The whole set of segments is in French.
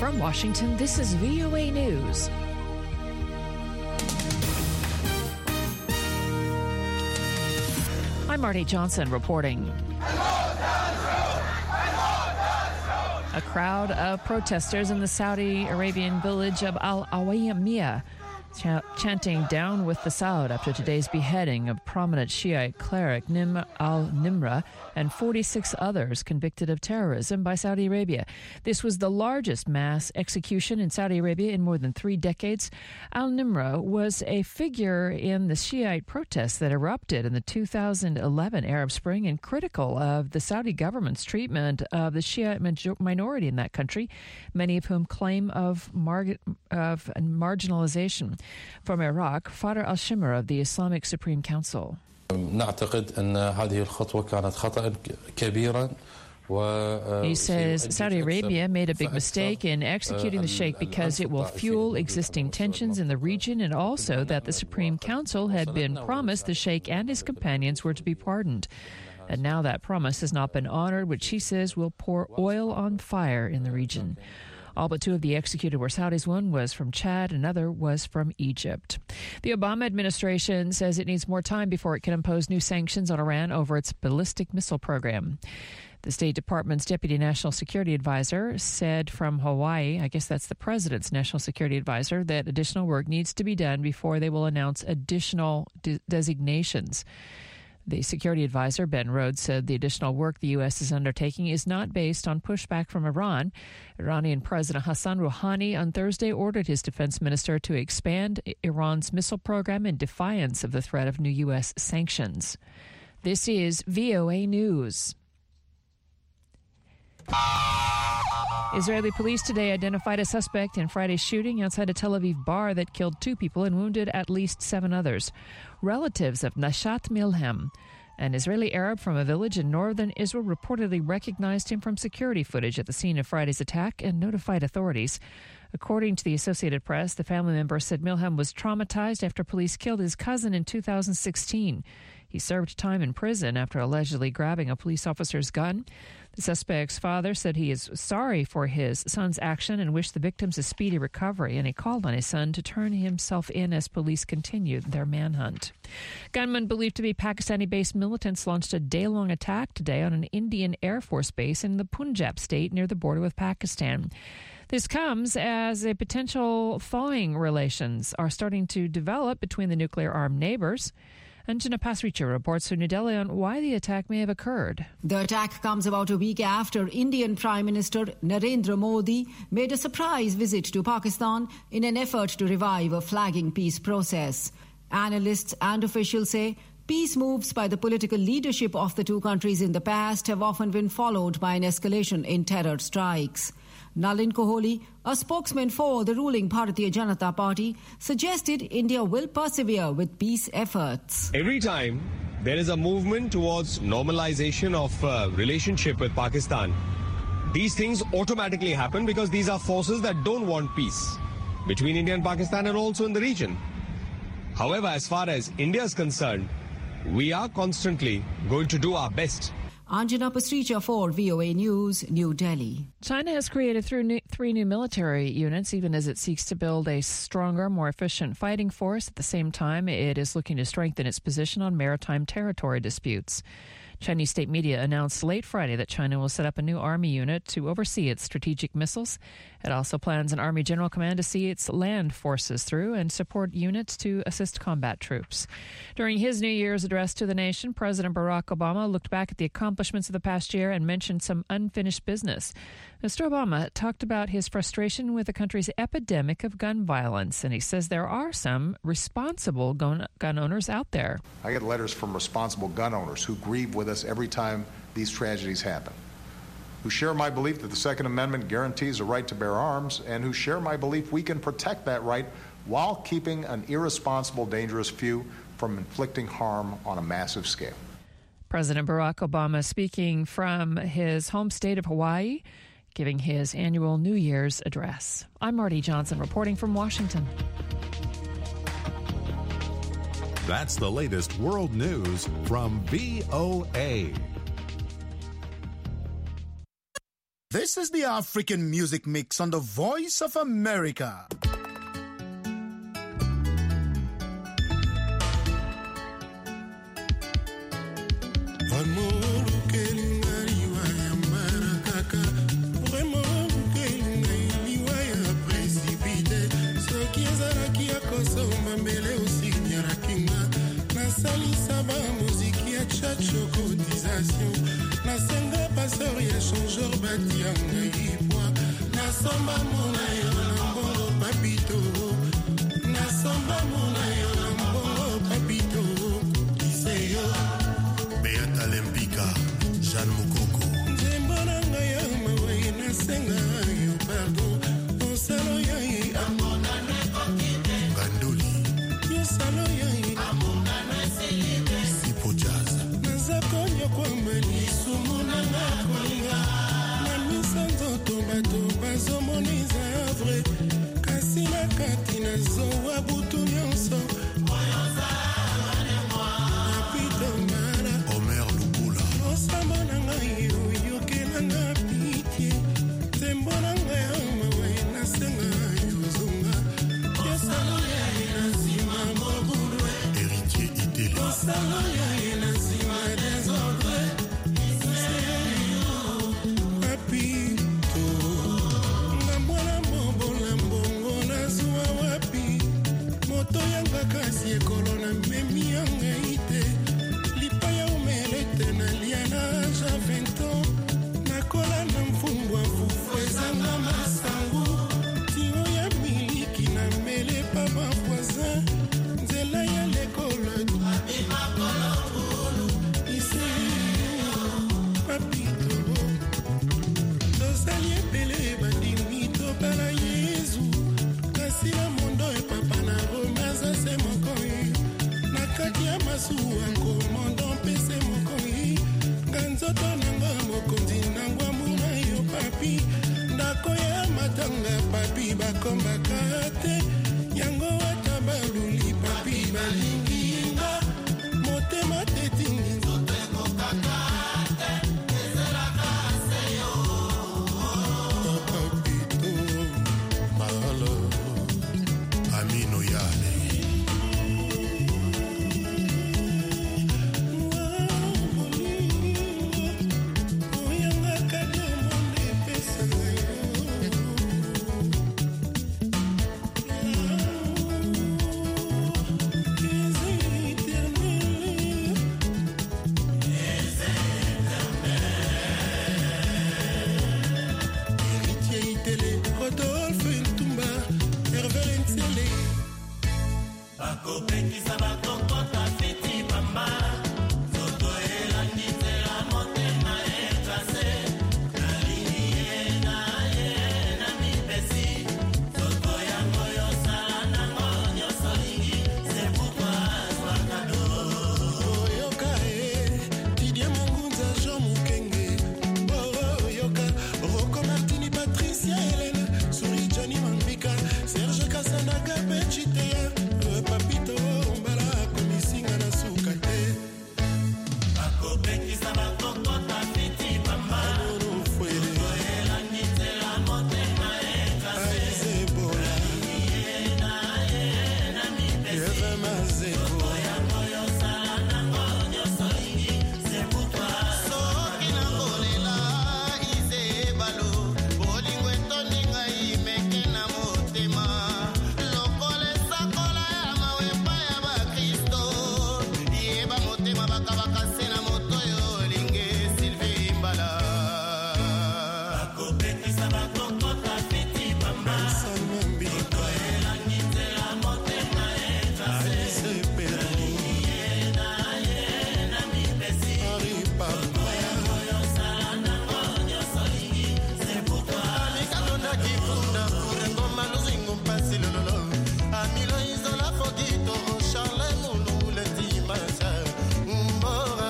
From Washington, this is VOA News. I'm Marty Johnson reporting. A crowd of protesters in the Saudi Arabian village of Al-Awaymiya chanting "Down with the Saud" after today's beheading of prominent Shiite cleric Nimr al-Nimra and 46 others convicted of terrorism by Saudi Arabia. This was the largest mass execution in Saudi Arabia in more than 3 decades. Al-Nimra was a figure in the Shiite protests that erupted in the 2011 Arab Spring and critical of the Saudi government's treatment of the Shiite minority in that country, many of whom claim of marginalization. From Iraq, Father Al-Shimr of the Islamic Supreme Council. He says Saudi Arabia made a big mistake in executing the sheikh because it will fuel existing tensions in the region, and also that the Supreme Council had been promised the sheikh and his companions were to be pardoned. And now that promise has not been honored, which he says will pour oil on fire in the region. All but 2 of the executed were Saudis. One was from Chad, another was from Egypt. The Obama administration says it needs more time before it can impose new sanctions on Iran over its ballistic missile program. The State Department's Deputy National Security Advisor said from Hawaii, I guess that's the President's National Security Advisor, that additional work needs to be done before they will announce additional designations. The security advisor, Ben Rhodes, said the additional work the U.S. is undertaking is not based on pushback from Iran. Iranian President Hassan Rouhani on Thursday ordered his defense minister to expand Iran's missile program in defiance of the threat of new U.S. sanctions. This is VOA News. Israeli police today identified a suspect in Friday's shooting outside a Tel Aviv bar that killed 2 people and wounded at least 7 others. Relatives of Nashat Milham, an Israeli Arab from a village in northern Israel, reportedly recognized him from security footage at the scene of Friday's attack and notified authorities. According to the Associated Press, the family member said Milham was traumatized after police killed his cousin in 2016. He served time in prison after allegedly grabbing a police officer's gun. The suspect's father said he is sorry for his son's action and wished the victims a speedy recovery, and he called on his son to turn himself in as police continued their manhunt. Gunmen believed to be Pakistani-based militants launched a day-long attack today on an Indian Air Force base in the Punjab state near the border with Pakistan. This comes as a potential thawing relations are starting to develop between the nuclear-armed neighbors. Anjana Pasricha reports from New Delhi on why the attack may have occurred. The attack comes about a week after Indian Prime Minister Narendra Modi made a surprise visit to Pakistan in an effort to revive a flagging peace process. Analysts and officials say peace moves by the political leadership of the 2 countries in the past have often been followed by an escalation in terror strikes. Nalin Kohli, a spokesman for the ruling Bharatiya Janata Party, suggested India will persevere with peace efforts. Every time there is a movement towards normalization of relationship with Pakistan, these things automatically happen because these are forces that don't want peace between India and Pakistan and also in the region. However, as far as India is concerned, we are constantly going to do our best. Anjana Pasricha for VOA News, New Delhi. China has created 3 new military units, even as it seeks to build a stronger, more efficient fighting force. At the same time, it is looking to strengthen its position on maritime territory disputes. Chinese state media announced late Friday that China will set up a new army unit to oversee its strategic missiles. It also plans an Army General Command to see its land forces through and support units to assist combat troops. During his New Year's address to the nation, President Barack Obama looked back at the accomplishments of the past year and mentioned some unfinished business. Mr. Obama talked about his frustration with the country's epidemic of gun violence, and he says there are some responsible gun owners out there. I get letters from responsible gun owners who grieve with us every time these tragedies happen, who share my belief that the Second Amendment guarantees a right to bear arms, and who share my belief we can protect that right while keeping an irresponsible, dangerous few from inflicting harm on a massive scale. President Barack Obama speaking from his home state of Hawaii, giving his annual New Year's address. I'm Marty Johnson reporting from Washington. That's the latest world news from VOA. This is the African Music Mix on the Voice of America. Nasenga pastor ya changeur batianga ipwa nasomba mona yo na mbongo papito nasomba mona yo na mbongo papito iseyo Beata Lempika Jeanne Mukoko nzembona ngaya mawe nasenga yo pardon osalo yayi amona nekokite ngandoli yosalo yayi amona nesilibe sipo jazz nazakonyo kwa mani sumuna ngakolinga na misanzo tomba zomoniza vrai kasi na kati na zowa butu nyonso oyoza wane mwa napito mara Omer Lukula osamba na ngai oyokela nga pitie tembo na ngai mawe nasenga yozonga yosalo yaye na zima mobulwe Héritier Itele osalo yaye na zima desordre kasi ekolo na memi yanga ite lipaya umelete na liana ja 20 ans nakola na mfumbwa fufu ezanga masangu tio ya miliki na mele pa bavoisin nzela ya lekolo abimakolo bulu ise papito tozali epele bandimi tobala yezu kasi na mondo epapa na romaza se mokoi nakati ya masuwa komondo mpese mokoi nganzoto nanga mokonzi nangwa muna yo papi ndako ya matanga papi bakombaka te yango wata baluli papi balinginga motema tetingi nzoto ekokaka te ezelaka seyo papito malo Amino Yale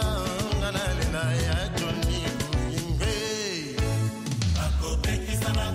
Sama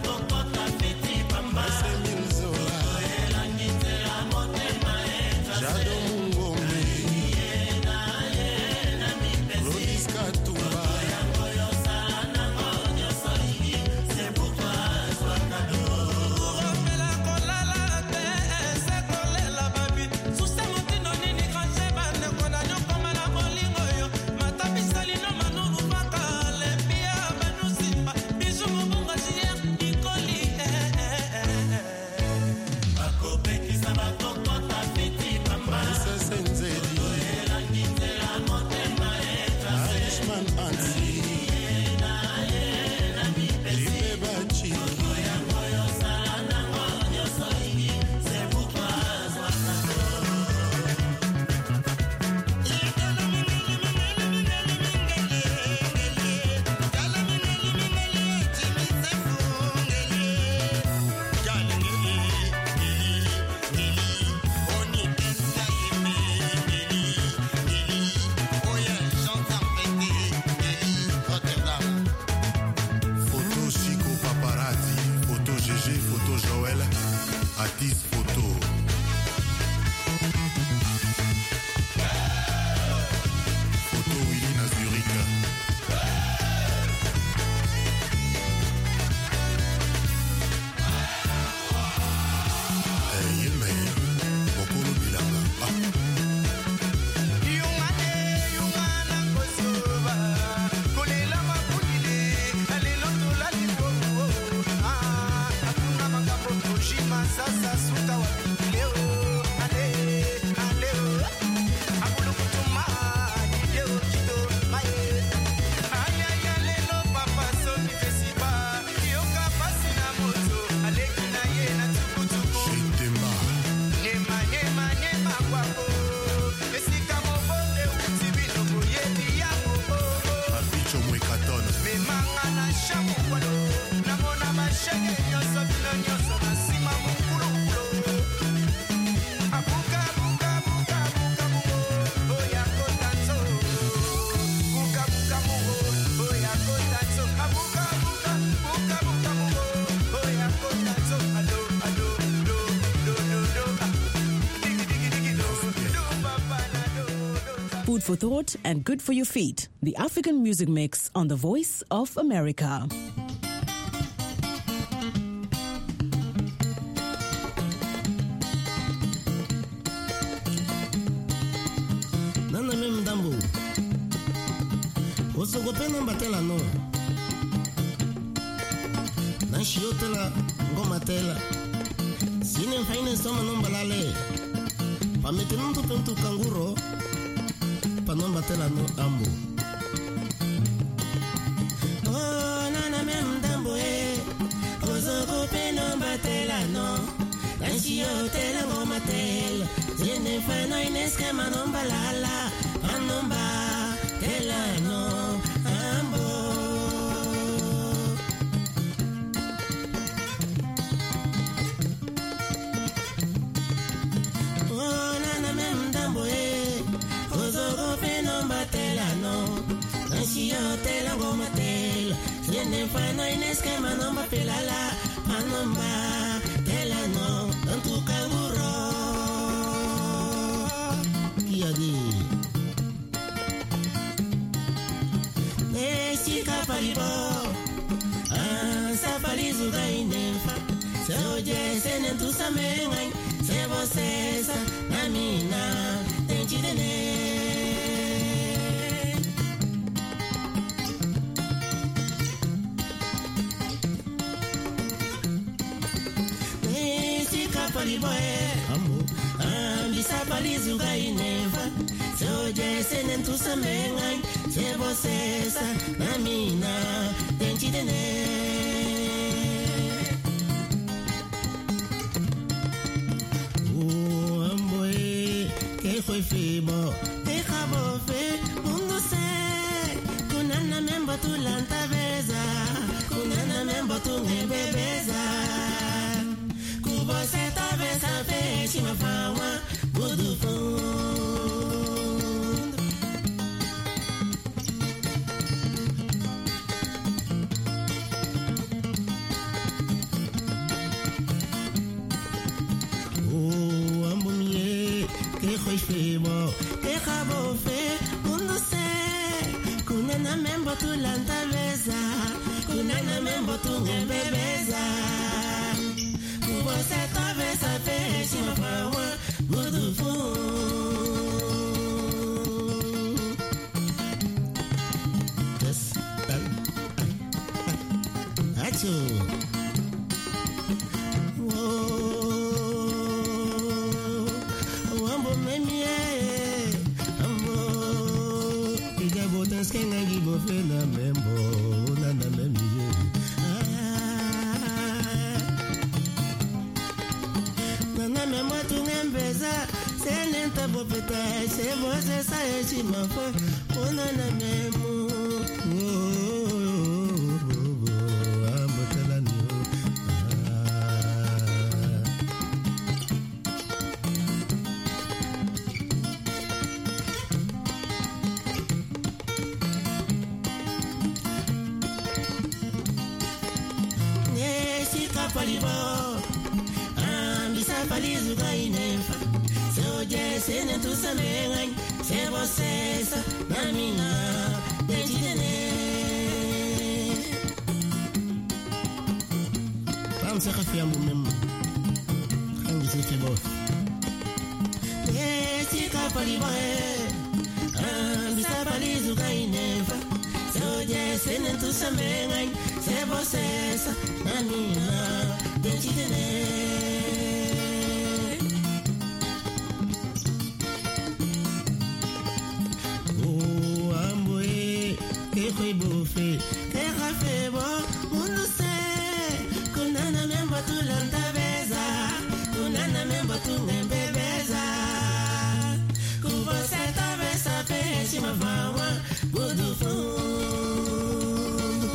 Roger Photo Joël, Atis Photo. Photo Willy Nazurika. Food for thought and good for your feet. The African Music Mix on the Voice of America. Nana mem dambo. Osogopena mbatela no. Na shiotela ngoma tela. Sine faine soma no balale. Pa metenu to pentu kanguro. Pa no batela no ambo. Oh nana mem dambo Osogopena mbatela no. Na shiotela ngoma tela. Sine faine ineskema no balala. Panomba tela no ambo. Oh nana mem dambo Ozogo penomba tela no. Nashio tela ngoma tela. Siene fano ineskema nomba pelala. Panomba tela no. Antu kanguro Kiadi Nesika palibo Sapalizu gainefa Seoje senen tu samengai Sebo sesa Namina Tenchidene Nesika palibo Ambo Ambisa palizu gainefa Seoje senen tu samengai Sebo sesa Namina Tenchidene Foi fibo, te cabo fe, mundo se, kunana membo tu lanta beza, kunana membo tu ngebeza, kubo se ta beza fe, shima fawa, budu fund. Oh, ambumie, que foi fibo, te cabo fe, mundo se, kunana membo tu lanta beza, kunana membo tu ngebeza, kubo se ta beza fe, shima fawa, budu fund. Yes, Acho. Kenga gibo fena membo nana memie nana membo tungembeza senenta bopeta sebo sesa echimafo nana memo ambotelani falibo ambisa falizu gainefa se oje sene tu samengai se você sa na minha dentine vamos a café amor mesmo vamos se febo esse falibo ambisa falizu gainefa se oje sene tu samengai se você sa na minha dentine foi buffet, terra febo, mundo se, kunana membo tu lanta beza, kunana membo tu bebeza, ku você tavessa peixe ma vawa, budu fundo.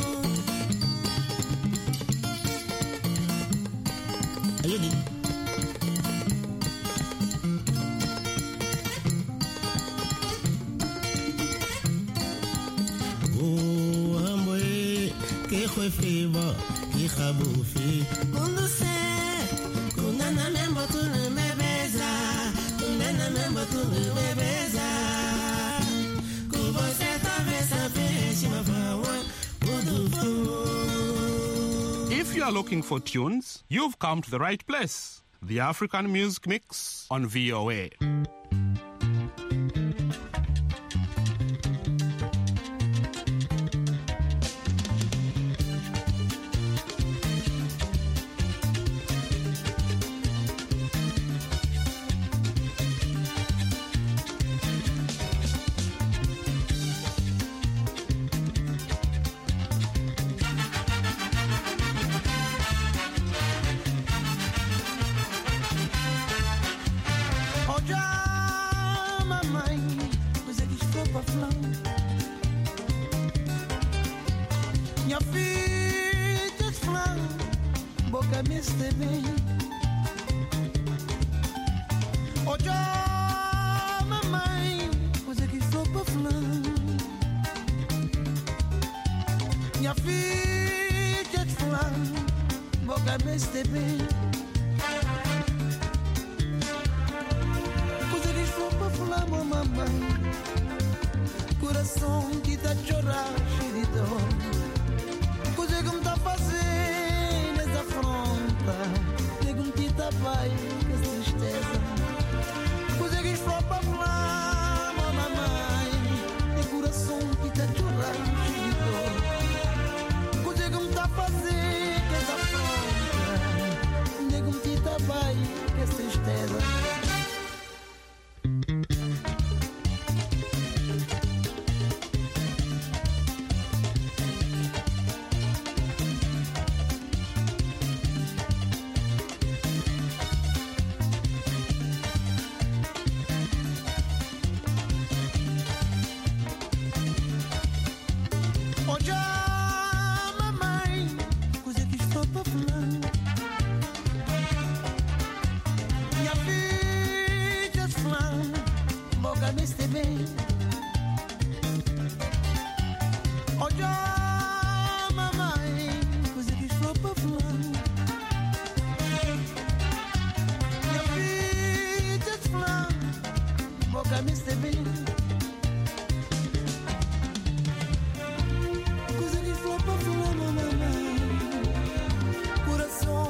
Ayudi. Foi febo, que rabufi. Quando sei, kunana membo tu me beza, kunana membo tu me beza. Com você talvez a peixe ma vawa, If you are looking for tunes, you've come to the right place. The African Music Mix on VOA. Coração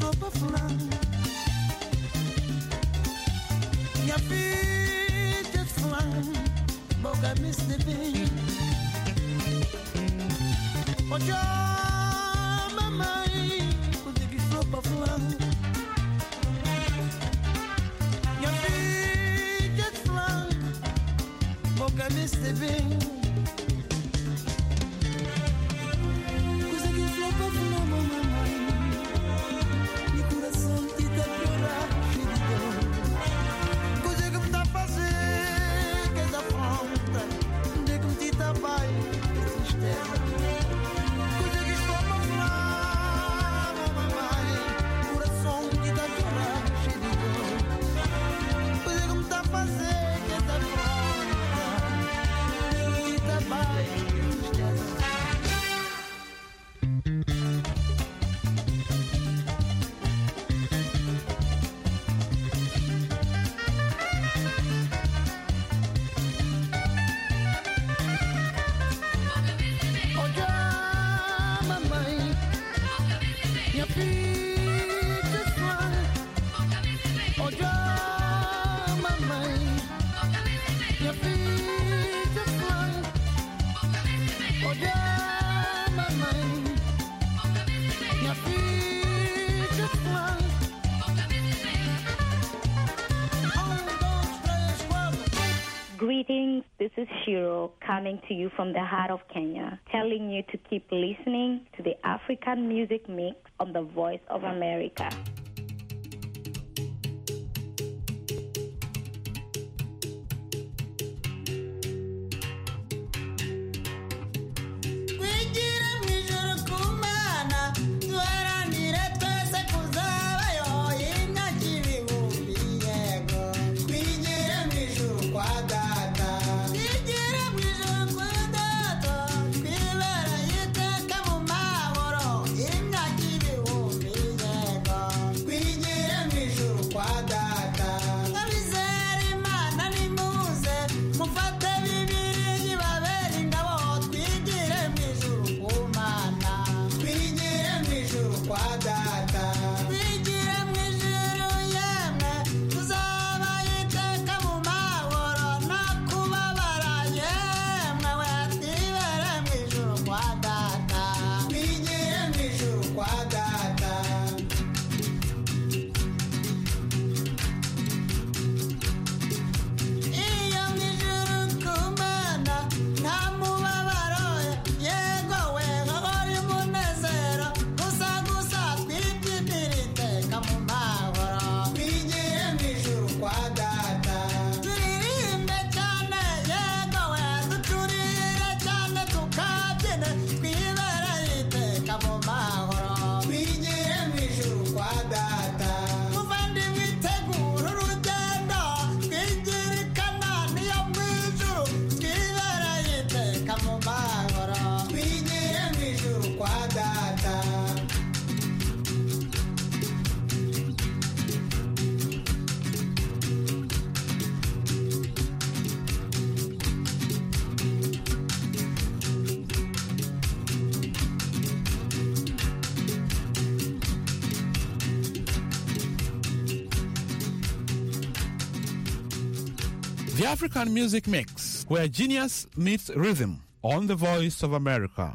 flopa flan. Minha filha de flan, boca me bem. Ojo, mamãe, o que flopa flan. Minha filha de flan, boca me bem. Greetings, this is Shiro coming to you from the heart of Kenya, telling you to keep listening to the African Music Mix on the Voice of America. The African Music Mix, where genius meets rhythm, on the Voice of America.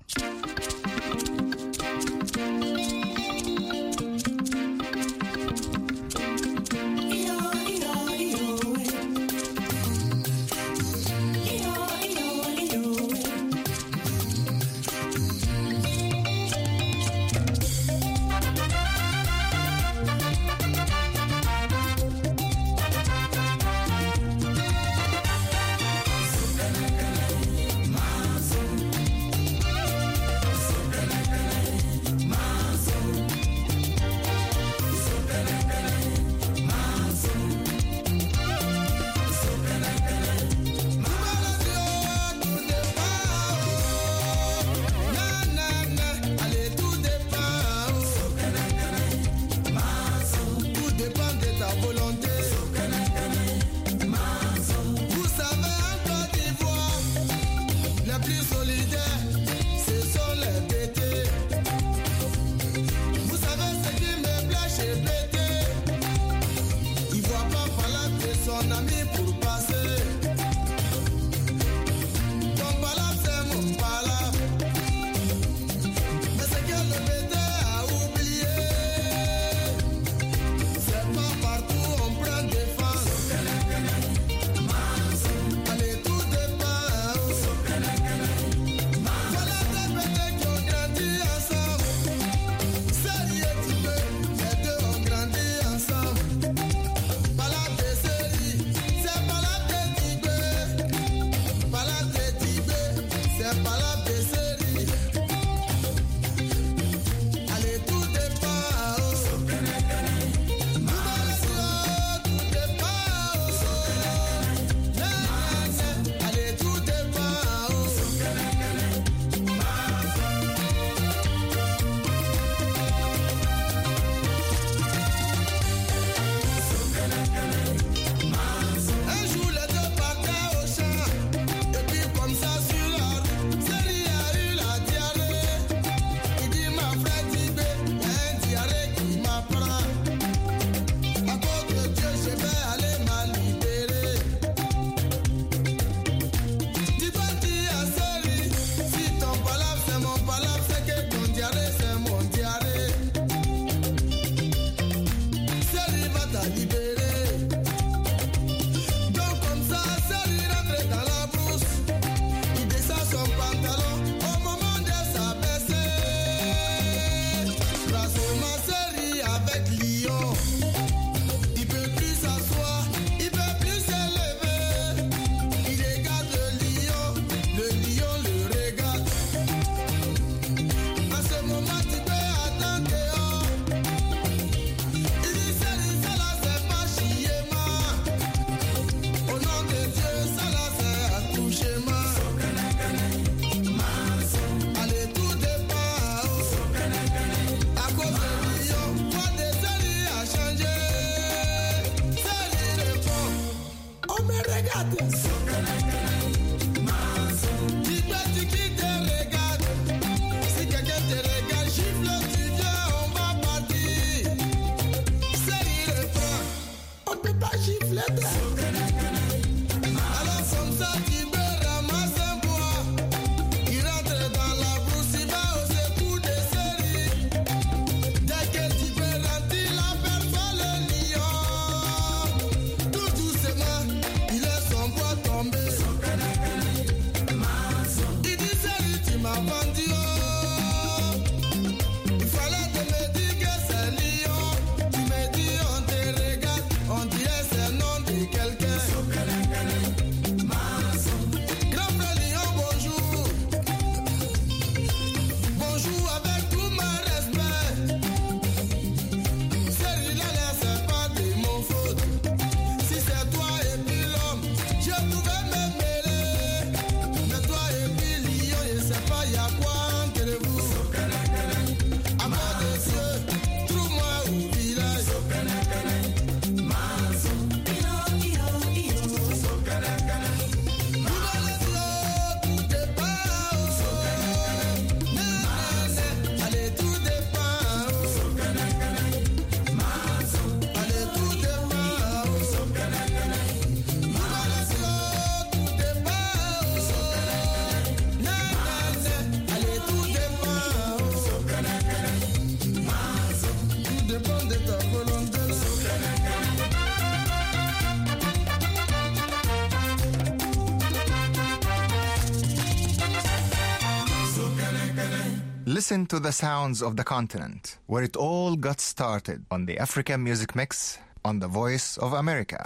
Listen to the sounds of the continent, where it all got started on the African Music Mix on the Voice of America.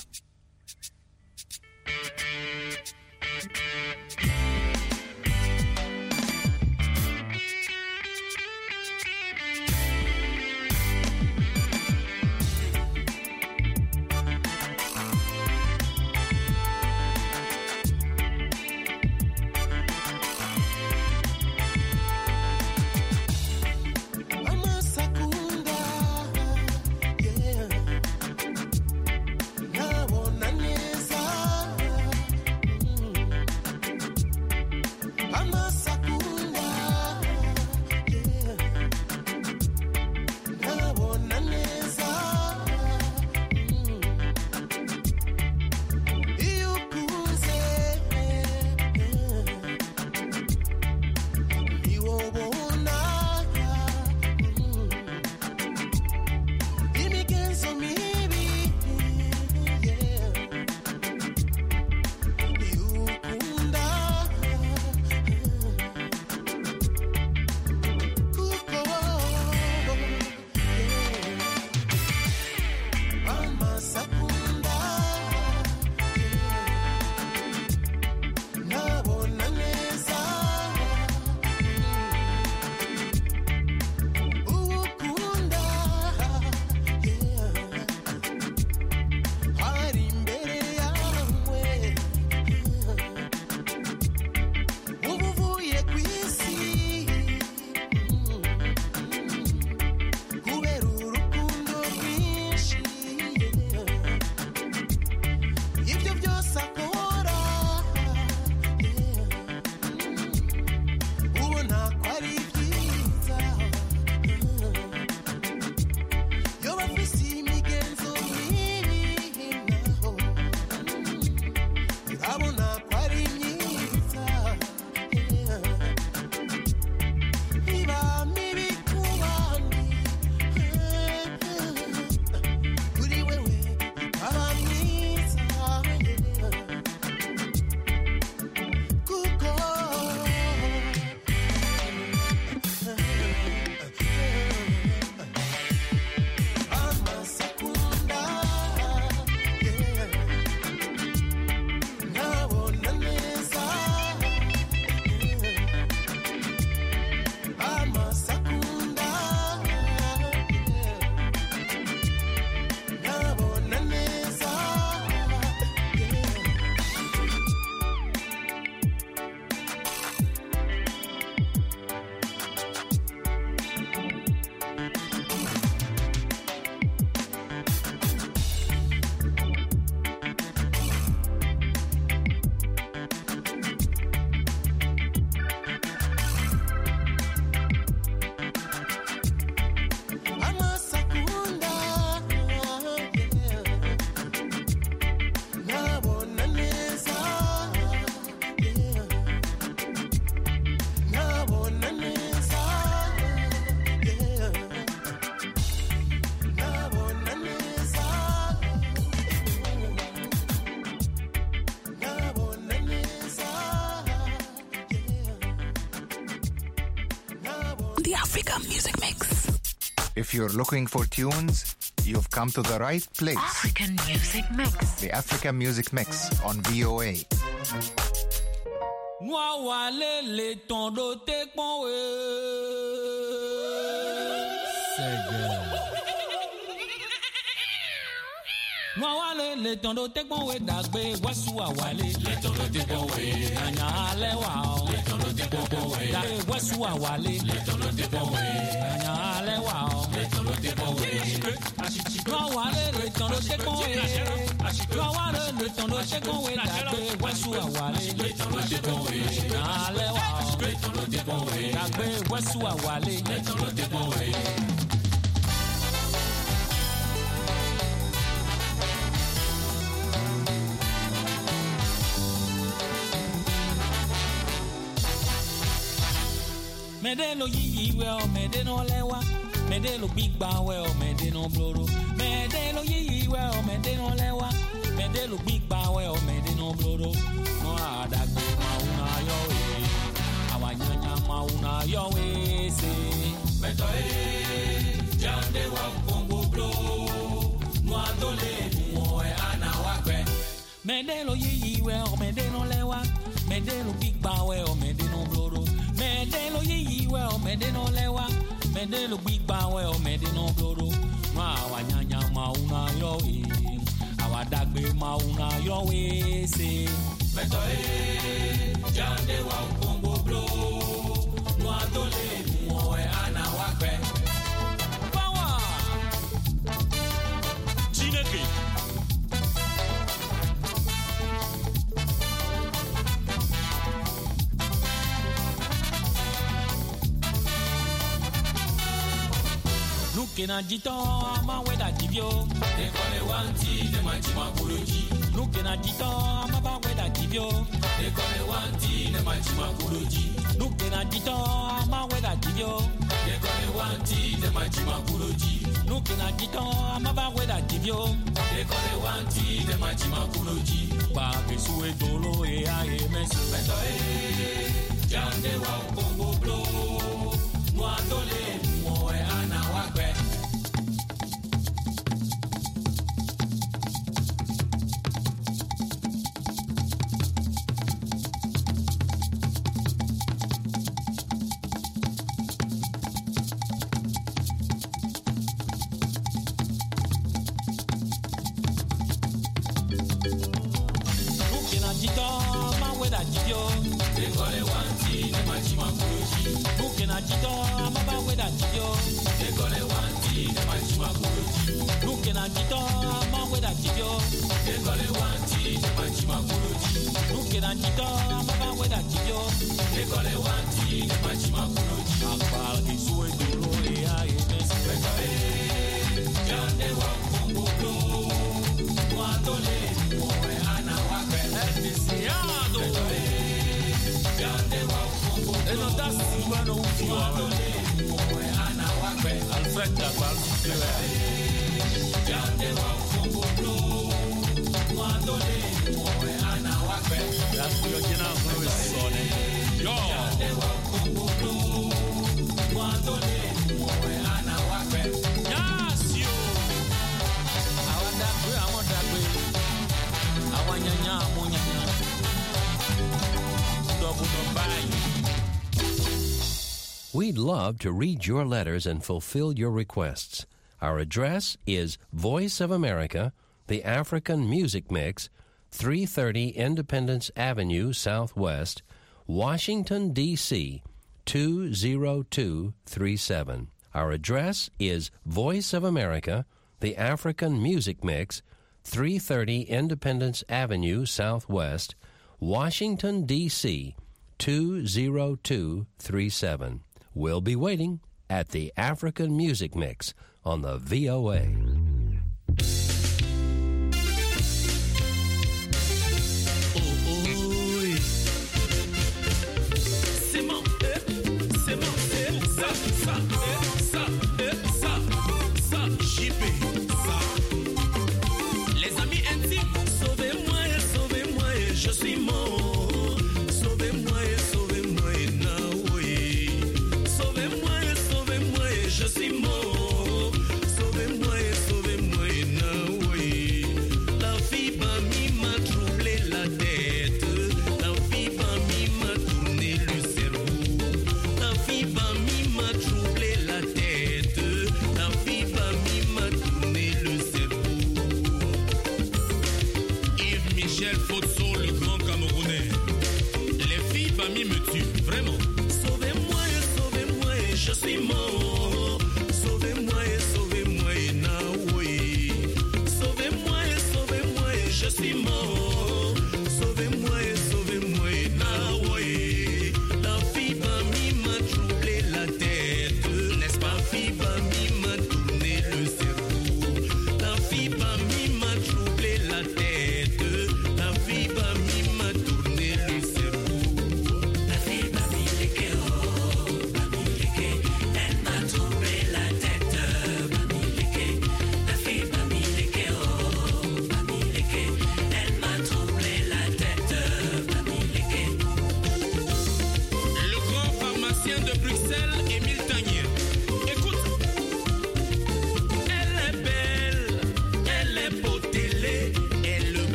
Yeah. Africa Music Mix. If you're looking for tunes, you've come to the right place. African Music Mix. The Africa Music Mix on VOA. Wale le tondo te bon we dagbe wasu awale le tondo te bon we anya ale wa le tondo te bon we dagbe wasu awale le tondo te bon we anya ale wa le tondo te bon we wale le tondo te bon we wale le tondo te bon we dagbe wasu awale le tondo te bon we anya ale wa le tondo te bon we dagbe wasu awale le tondo te bon we. Medelo yi well, medeno lewa, medelo big ba well, medeno bloro. Medelo yi well, medeno lewa, medelo big ba well, medeno bloro. No adagbe mauna yo e, awanyanya mauna yo e se. Meto e, jande wa kongo blo, no adole mo e anawakwe. Medelo yi well, medeno lewa, medelo big ba well, medeno bloro. Medelo yi well, medeno lewa, medelo big ba well, medeno bloro. Ma wanyanya mauna yo e, awadagbe mauna yo e se. Meto e, jande wa kongo blo, no adole mo e anawakwe. Power, Chineke. Nuke na jito ama weda jibyo de kole wanti de machima kuruji. Nuke na jito ama weda jibyo de kole wanti de machima kuruji. Nuke na jito ama weda jibyo de kole wanti de machima kuruji. Nuke na jito ama weda jibyo de kole wanti de machima kuruji. Ba besuwe dolo e aye mesi beto e jande wa kongo blo mwa dole mo e ana wakwe. We'd love to read your letters and fulfill your requests. Our address is Voice of America, the African Music Mix, 330 Independence Avenue Southwest, Washington, D.C., 20237. Our address is Voice of America, the African Music Mix, 330 Independence Avenue Southwest, Washington, D.C., 20237. We'll be waiting at the African Music Mix on the VOA. Les amis intimes, sauvez-moi, sauvez-moi, je suis mort. Sauvez-moi, sauvez-moi, now, oui. Sauvez-moi, sauvez-moi.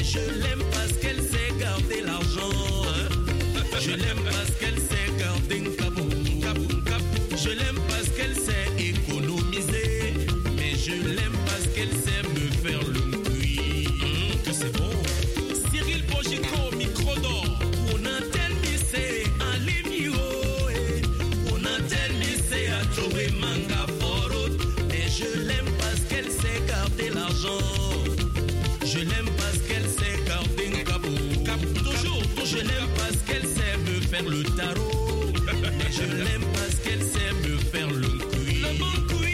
je l'aime parce qu'elle sait garder l'argent. Je l'aime parce qu'elle sait garder un cap. Je l'aime parce qu'elle sait économiser. Mais je l'aime parce qu'elle sait me faire le cuit. Que c'est bon. Cyril Bojico, micro d'or. On a tel missé à l'émio. On a tel missé à trouver manga foro. Mais je l'aime parce qu'elle sait garder l'argent. Je l'aime parce qu'elle sait garder un cap. Toujours. Je l'aime parce qu'elle sait me faire le tarot. Mais je l'aime parce qu'elle sait me faire le cuit. Le bon cuit.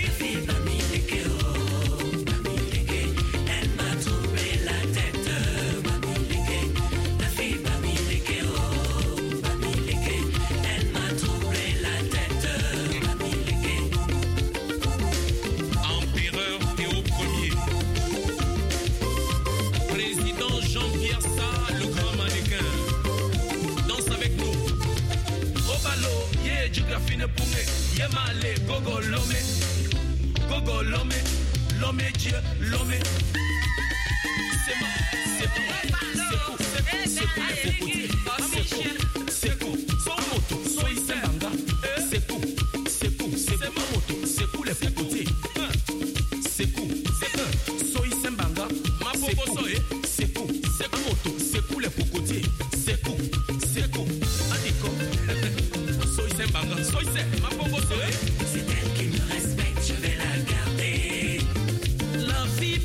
Elle m'a trouvé la tête. La fille elle m'a trouvé la tête. Empereur Théo Ier. Président Jean-Pierre Sarr, le grand mannequin. Danse avec nous. Obalo, yé, géographie ne pouvait. Yé malé, gogo lomé. Gogo lomé. Lomé Dieu, lomé. C'est moi, c'est tout. C'est tout. C'est tout. Son moto, soy sembanga. C'est tout. C'est ma moto. C'est pour les pécotés. C'est tout. Soy sembanga. Ma bobo soye. C'est tout. C'est ma moto. C'est pour les pécotés. C'est tout. Adiko. Soy sembanga. Soy se. Ma bobo soye. C'est elle qui me respecte, je vais la garder. La vie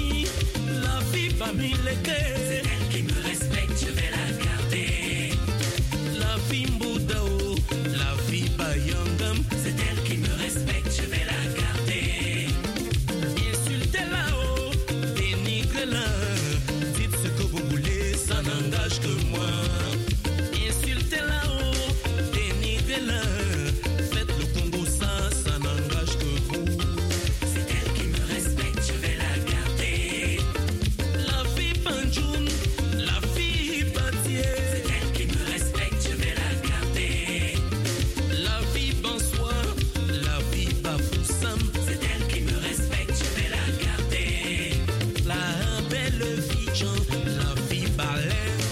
les cœurs. C'est elle qui me respecte, je vais la garder. La vie Mbudao, la vie Bayangam. C'est elle qui me respecte, je vais la garder. Insultez-la, oh, dénigrez-la. Dites ce que vous voulez, ça n'engage que moi. Insultez-la, oh, dénigrez-la. Faites le Congo, ça n'engage que vous. C'est elle qui me respecte, je vais la garder. La vie Banjoun, la vie Batier. C'est elle qui me respecte, je vais la garder. La vie Bonsoir, la vie Bafoussam. C'est elle qui me respecte, je vais la garder. La belle vie Jean, la vie Baleine.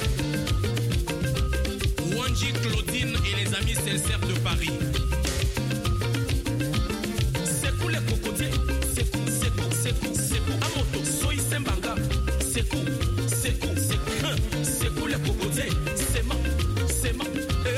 Wanji Claudine et les amis sincères de Paris. C'est cool les cocotiers, c'est cool. Amoto, soy sembanga, c'est cool les cocotiers, c'est ma, c'est cool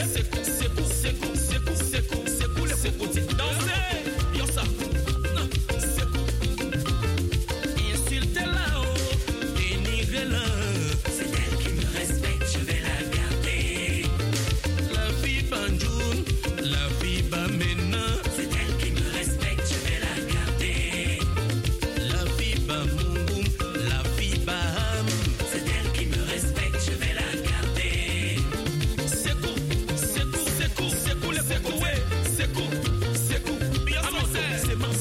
les cocotiers. Dansez, yosa, c'est cool. Insultez-la, oh, dénigrez-la. C'est elle qui me respecte, je vais la garder. La vie Banjoun, la vie Bamena. C'est elle qui me respecte, je vais la garder. La vie Bamungum, la vie Baham. C'est elle qui me respecte, je vais la garder. C'est cool les cocotiers, c'est cool. Bien sûr, c'est ma.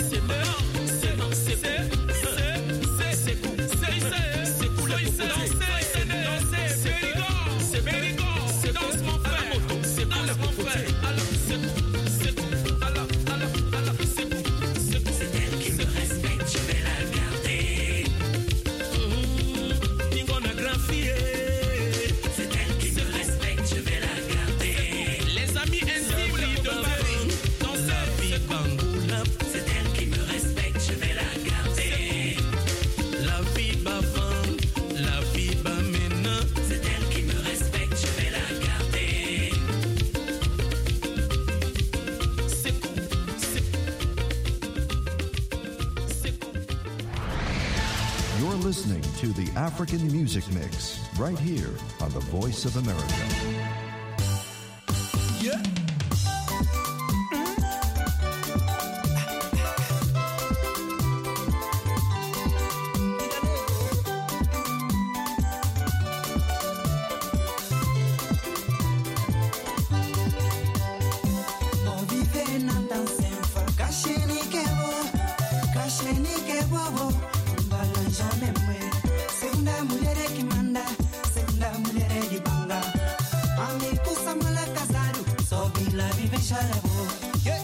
C'est elle qui me respecte, je vais la garder. C'est elle qui me respecte, je vais la garder. Les amis insiplis de Paris, dans la vie Bangoula. C'est elle qui me respecte, je vais la garder. La vie Bafan, la vie Bamena. C'est elle qui me respecte, je vais la garder. C'est cool. You're listening to the African Music Mix right here on the Voice of America. Yeah. On vivait dans un fa cacheni kebo mbala jamais mwe segunda mulere kimanda segunda mulere di banga ami kusamala kazadu so bila vive sharabo yeah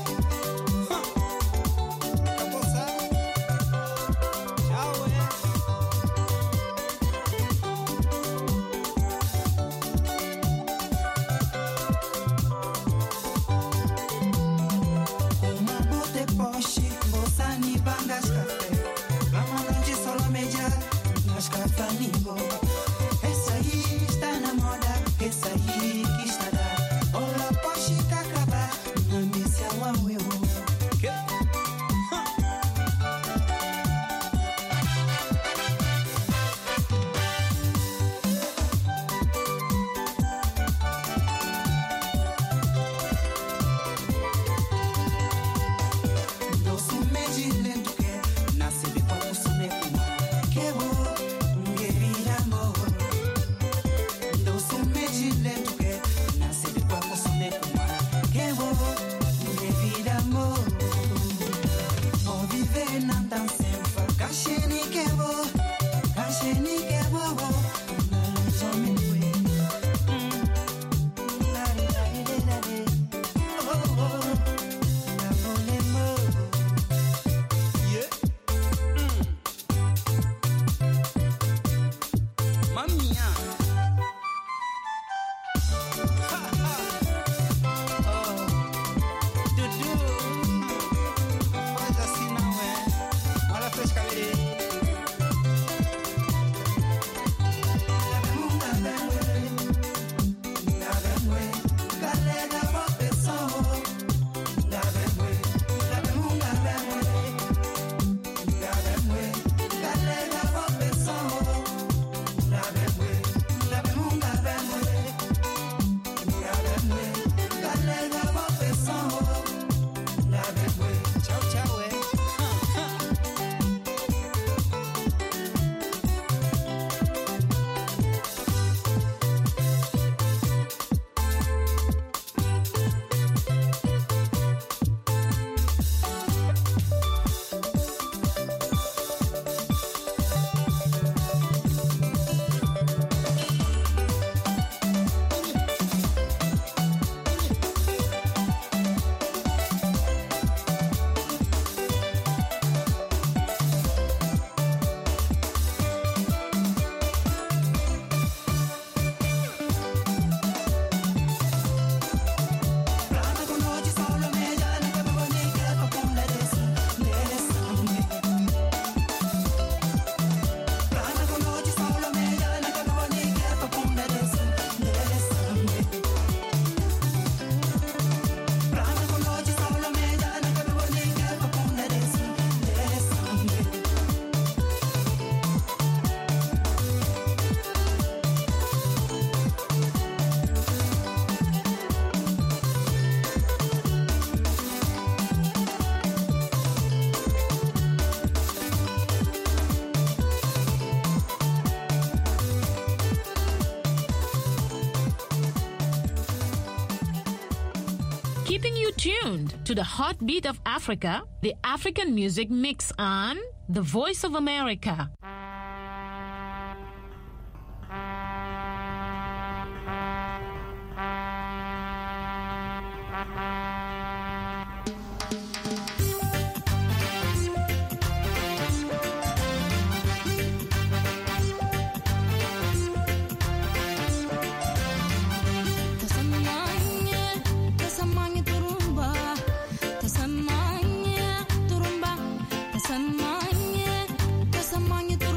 Keeping you tuned to the heartbeat of Africa, the African Music Mix on The Voice of America. Tasamanya turumba, tasamanya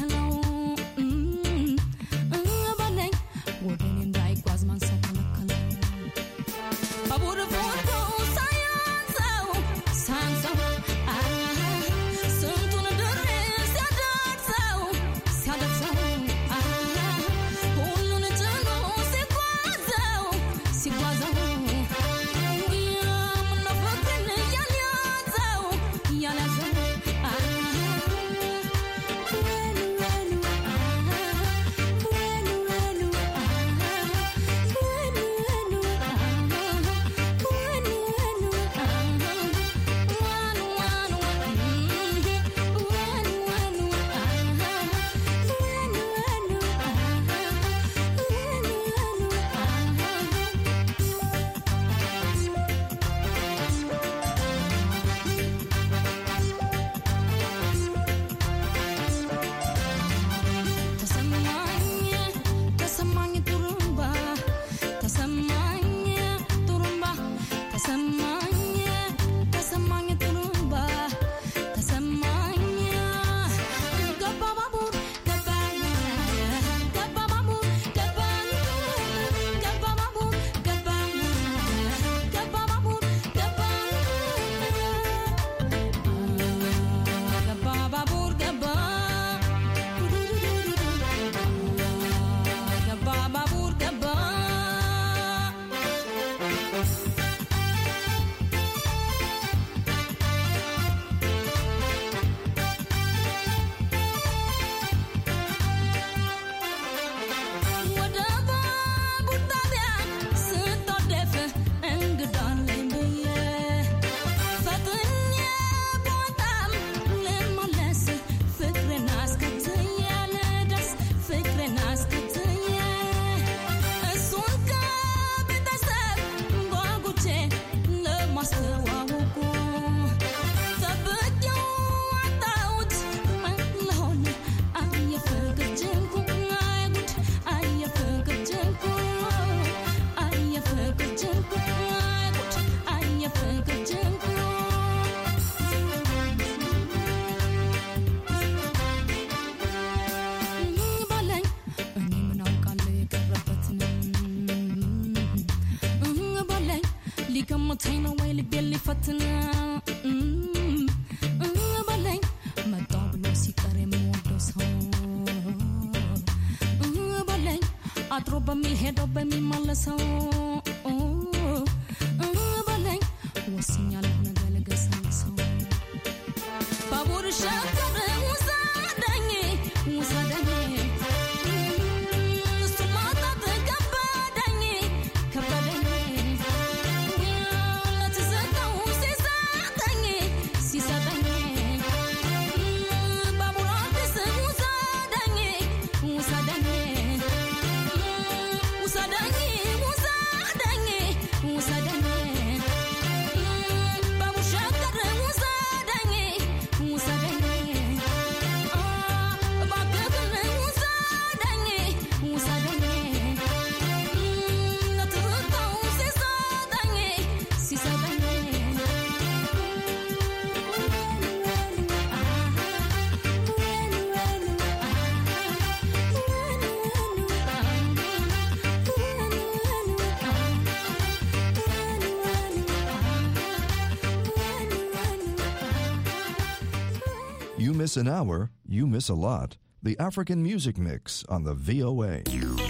You miss an hour, you miss a lot. The African Music Mix on the VOA.